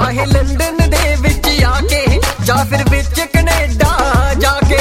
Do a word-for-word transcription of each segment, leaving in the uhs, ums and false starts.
ਚਾਹੇ ਲੰਡਨ ਦੇ ਵਿੱਚ ਆ ਕੇ ਜਾਂ ਫਿਰ ਵਿੱਚ ਕੈਨੇਡਾ ਜਾ ਕੇ।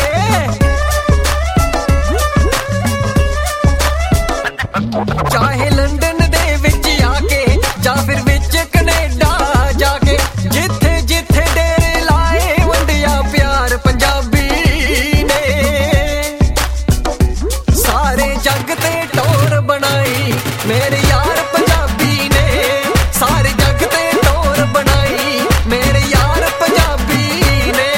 ਚਾਹੇ ਲੰਡਨ ਦੇ ਵਿੱਚ ਆ ਕੇ ਜਾਂ ਫਿਰ ਵਿੱਚ ਕੈਨੇਡਾ ਜਾ ਕੇ, ਜਿੱਥੇ ਜਿੱਥੇ ਡੇਰੇ ਲਾਏ ਵੰਡਿਆ ਪਿਆਰ ਪੰਜਾਬੀ ਨੇ। ਸਾਰੇ ਜੱਗ ਤੇ ਟੋਰ ਬਣਾਈ ਮੇਰੇ ਯਾਰ ਪੰਜਾਬੀ ਨੇ। ਸਾਰੇ ਜੱਗ ਤੇ ਟੋਰ ਬਣਾਈ ਮੇਰੇ ਯਾਰ ਪੰਜਾਬੀ ਨੇ।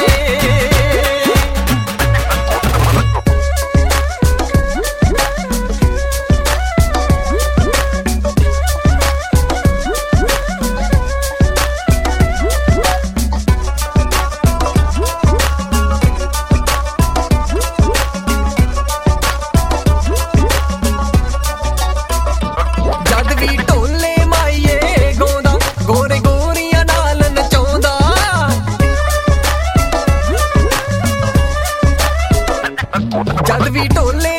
ਜਦ ਵੀ ਢੋਲੇ ਮਾਈਏ ਗਾਉਂਦਾ, ਗੋਰੇ ਗੋਰੀਆਂ ਨਾਲ ਨਚਾਉਂਦਾ। ਜਦ ਵੀ ਢੋਲੇ